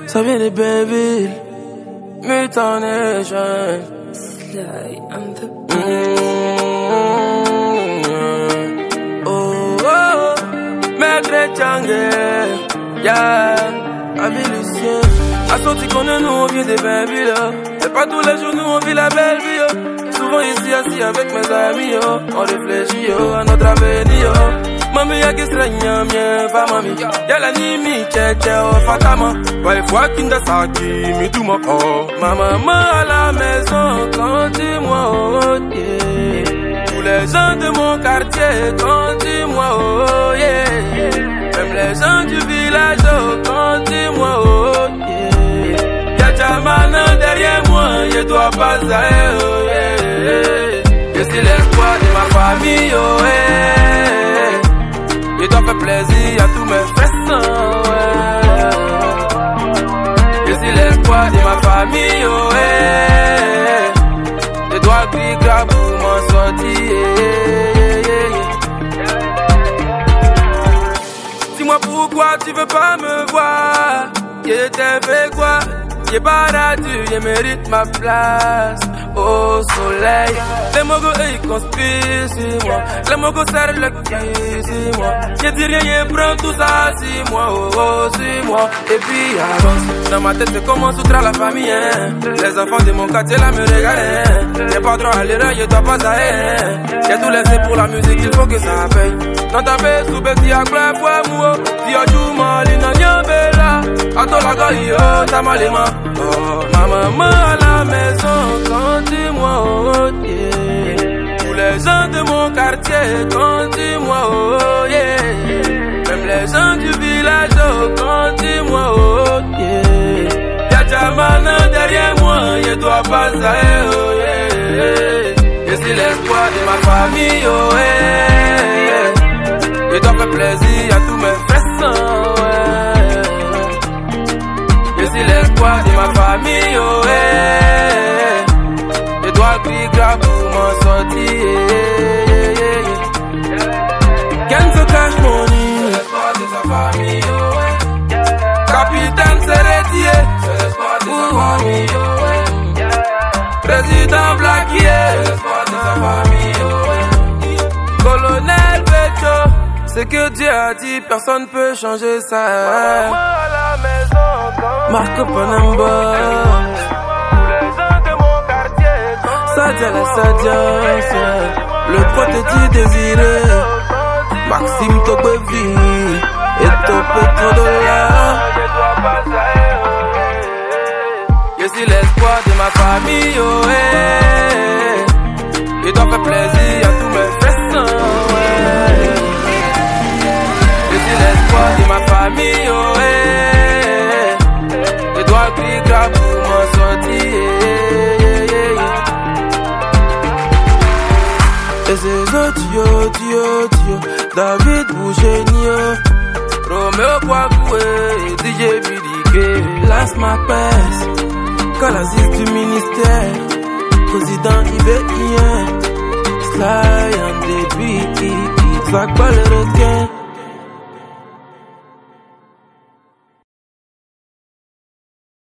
Ça vient des Belleville, Mutant Nation. Sly and the Oh, oh, Maître Tchangé, yeah, Avis Lucien. À sorti qu'on est nous, on vient des Belleville. C'est pas tous les jours, nous, on vit la belle vie. Souvent ici, assis avec mes amis, on réfléchit à notre avenir. Mami y'a qui srenya mien fa mami yala ni mi cheche o fatama Wai fois kinda saki mi tout mon oh ma maman à la maison quand dis-moi oh yeah. Tous les gens de mon quartier quand dis-moi oh yeah. Même les gens du village oh quand dis-moi oh yeah. Y'a Jamana derrière moi je dois pas aller oh yeah. Je suis l'espoir de ma famille oh yeah. Je dois faire plaisir à tous mes frères, ouais. Je suis l'espoir de ma famille, oh, ouais. Je dois crier grave pour m'en sortir, Dis-moi pourquoi tu veux pas me voir. Je t'ai fait quoi? J'ai pas raté, je mérite ma place au soleil. Les mogos ils conspirent sur moi. Les mogos serrent le cul sur moi. Je dis rien, je prends tout ça sur moi, oh oh sur moi. Et puis avance. Dans ma tête c'est comment soutra la famille, hein. Les enfants de mon quartier là me regardent, hein. J'ai pas droit à l'erreur, je dois pas aller, hein. J'ai tout laissé pour la musique, il faut que ça paye. Dans ta baie sous petit à clair pour moi. Si on joue mal, il n'a rien bella. Attends la gaille, oh t'as mal les mains. Oh, ma maman à la maison, quand dis-moi oh yeah. Tous les gens de mon quartier, quand dis-moi oh yeah. Même les gens du village, oh, quand dis-moi oh yeah. Y'a Jamana derrière moi, je dois pas aller oh yeah. Je suis l'espoir de ma famille oh yeah. Je dois faire plaisir à tous mes frères ouais. Je suis l'espoir de ma famille, oh yeah. Je dois crier grave pour m'en sortir. Kenzo Cash Money, c'est l'espoir de sa famille, oh yeah. Capitaine Serretier, c'est l'espoir de sa famille, oh yeah. Président Blackie, c'est l'espoir de sa famille, oh yeah. Colonel Becho, ce que Dieu a dit, personne peut changer ça. Marco Panamba, Sadia la Sadia, le prototype désiré, Maxime Togbevi, et Petrodollar. Je suis l'espoir de ma famille, oh yeah. Je dois faire plaisir à tous mes frères, ouais. Je suis l'espoir de ma famille, oh yeah. Je dois crier grave pour m'en sortir. Et ces autres, tio, David Bouchenio, Romeo Kwakoué, DJ Bidike, Las Macbeth, Calazis du ministère, Président IBIN, Sly and the Beat, Zach Ballerequin.